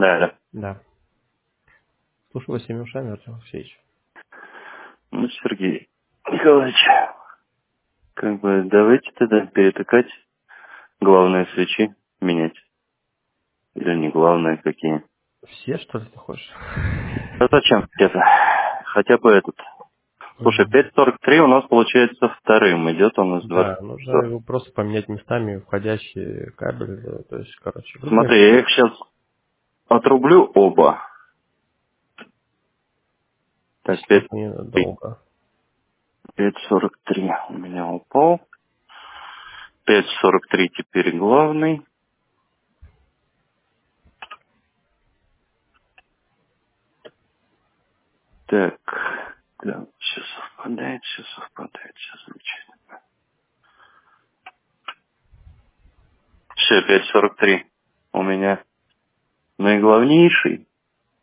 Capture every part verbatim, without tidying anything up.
Да, да. Да. Слушаю вас всеми ушами, Артем Алексеевич. Ну, Сергей Николаевич, как бы давайте тогда перетыкать главные свечи, менять. Или не главные какие. Все, что ли, ты хочешь? А зачем это? Хотя бы этот. Слушай, Мгм. пять сорок три у нас получается вторым. Идет он из двадцати. Да, нужно его просто поменять местами, входящий кабель, э, то есть, короче, грубо говоря, Смотри, я их сейчас отрублю оба. Так, пять степени долго. сорок три у меня упал. пять сорок три теперь главный. Так, да, все совпадает, все совпадает, все замечательно. Все, пять сорок три у меня наиглавнейший.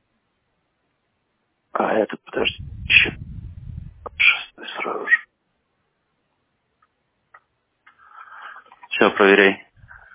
А этот, подожди, еще шестой сразу же. Все, проверяй.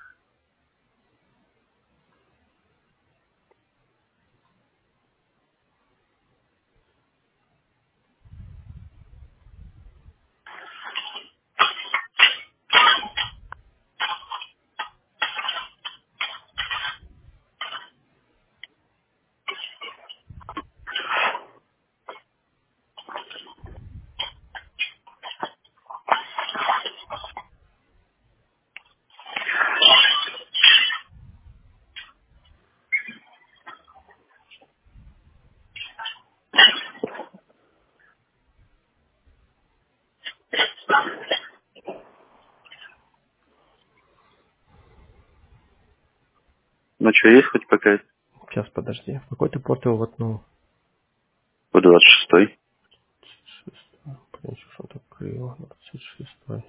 Ну что, есть хоть какая-то? Сейчас, подожди. В какой ты порт его воткнул? В двадцать шестой. Шестой. Блин, что он так криво? двадцать шестой.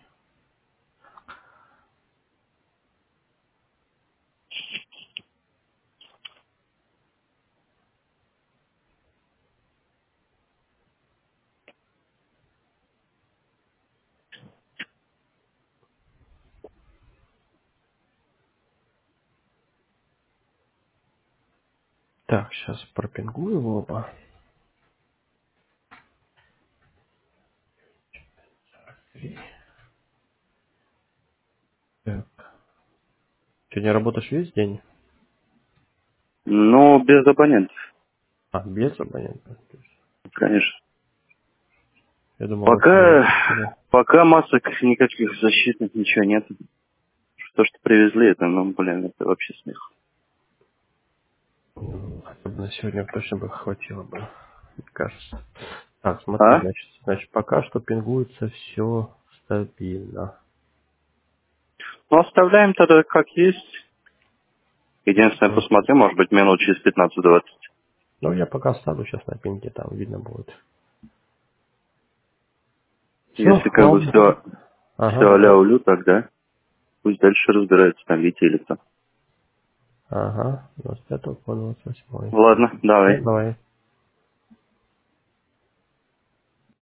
Так, сейчас пропингую его оба. Так. Сегодня работаешь весь день? Ну, без абонентов, А, без абонента. То есть, конечно. я думал, вообще... Пока, пока масок никаких защитных ничего нет. То, что привезли, это, ну, блин, это вообще смех. Ну, особенно сегодня точно бы хватило бы, мне кажется. Так, смотри, А? значит, значит, пока что пингуется все стабильно. Ну, оставляем тогда как есть. Единственное, Мгм. посмотрю, может быть, минут через пятнадцать-двадцать. Ну, я пока ставлю сейчас на пинге, там видно будет. Все, Если как бы ладно. все, Ага, все давай. а-ля улю, тогда пусть дальше разбираются, там, Витя или кто. Ага, двадцать пятого по двадцать восьмой. Ладно, Все, давай. давай.